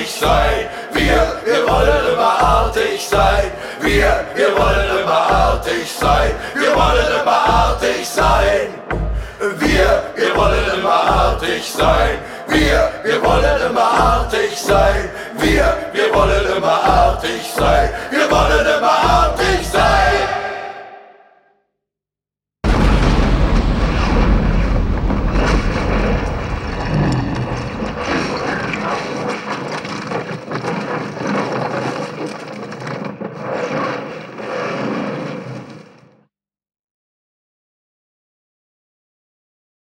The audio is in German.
artig sein. Wir wollen immer artig sein. Wir wollen immer artig sein. Wir wollen immer artig sein. Wir wollen immer artig sein. Wir wollen immer artig sein. Wir wollen immer artig sein. Wir wollen immer artig sein.